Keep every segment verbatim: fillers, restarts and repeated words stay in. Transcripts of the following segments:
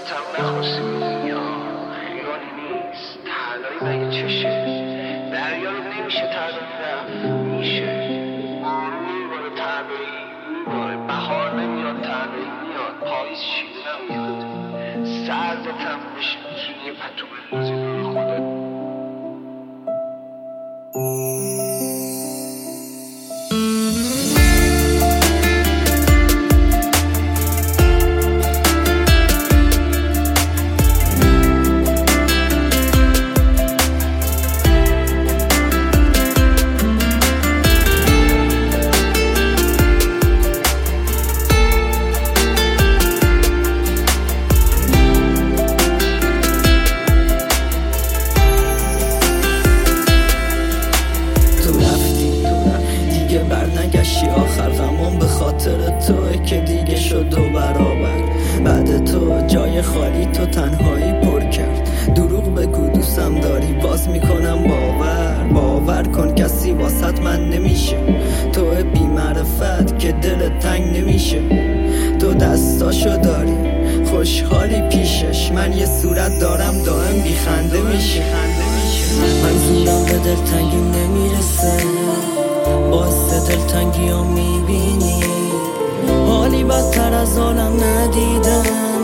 هم نخواستی بدونی ها، خیالی نیست تنهایی مگه چشه، دریا رو نمیشه تنهایی رفت، میشه بارون میباره تنهایی میباره، بهار نمیاد تنهایی میاد، پاییز شیده نمیاد، سردت هم بشه میتونی یه پتو بندازی روی خودت. آخر غمام به خاطر توه که دیگه شد دو برابر، بعد تو جای خالی تو تنهایی پر کرد، دروغ بگو دوستم داری باز میکنم باور، باور کن کسی واسط من نمیشه، تو بی معرفت که دل تنگ نمیشه، تو دستاشو داری خوشحالی پیشش، من یه صورت دارم دائم بی خنده میشه، من زورم به دلتنگیم نمیرسه، باعث دلتنگی ها میبینی، حالی بدتر از حالم ندیدم،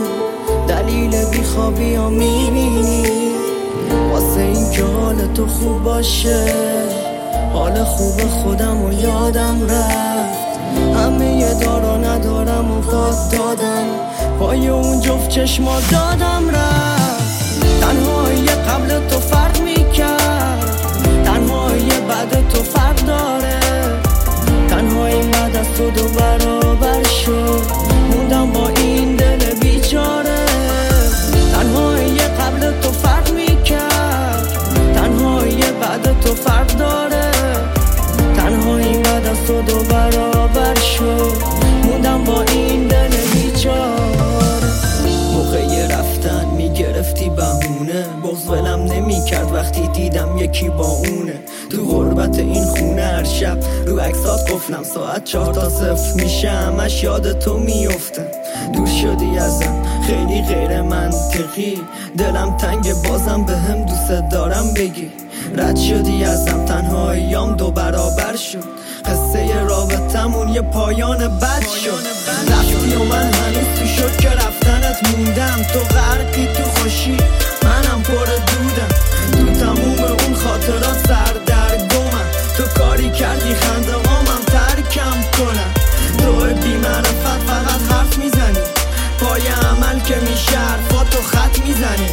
دلیل بیخوابی ها میبینی، واسه این که حال تو خوب باشه، حال خوب خودم و یادم رفت، همه یه دارا ندارم و خود دادم، پای اون جفت چشما دادم رفت، تنهایی قبل تو فرق میکرد، تنهایی بعد تو فرق داره، تنهایی بعد از تو دو برابر شد، موندم با این دل بیچاره، تنهایی قبل تو فرق میکرد، تنهایی بعد تو فرق داره، تنهایی بعد از تو دو برابر شد، موندم با این دل بیچاره. موقع رفتن میگرفتی بهونه، بغض ولم نمیکرد وقتی دیدم یکی با اونه، تو غربت این خونه هر شب رو عکسات قفلم، ساعت چهار تا صفر میشه همش یاد تو میفته، دور شدی ازم خیلی غیر منطقی، دلم تنگ بازم به هم دوست دارم بگی، رد شدی ازم تنهاییام دو برابر شد، قصه رابطمون یه پایان بد شد، رفتی و من هنوز تو شد که رفتنت موندم، تو غرقی تو خوشی منم پر دودم، تو تموم اون خاطرات سردرگمم، تو کاری کردی خنده هامم ترکم کنم، تو بی معرفت فقط حرف میزنی، پای عمل که میشه حرفاتو خط میزنی،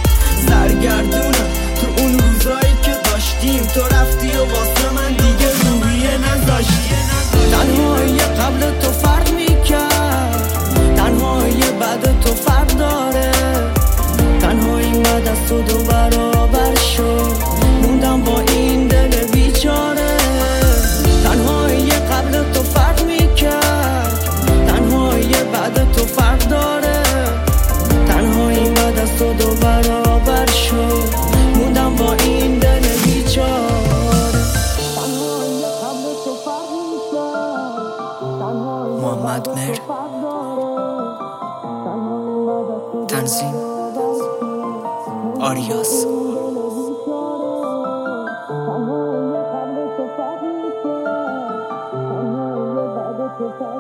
سرگردونم تو اون روزایی که داشتیم، تو رفتی و واسه من دیگه رویه نذاشتی، تنهایی قبل تو فرق میکرد، تنهایی بعد تو فرق داره، تنهایی بعد از تو دو برابر شد، موندم با این دل بیچاره، تنهایی قبل تو فرق میکرد، تنهایی بعد تو فرق داره، تنهایی بعد از تو دو برابر شد، موندم با این دل بیچاره، تنهایی قبل تو فرق میکرد، محمد مهر، تنظیم آریاس. تو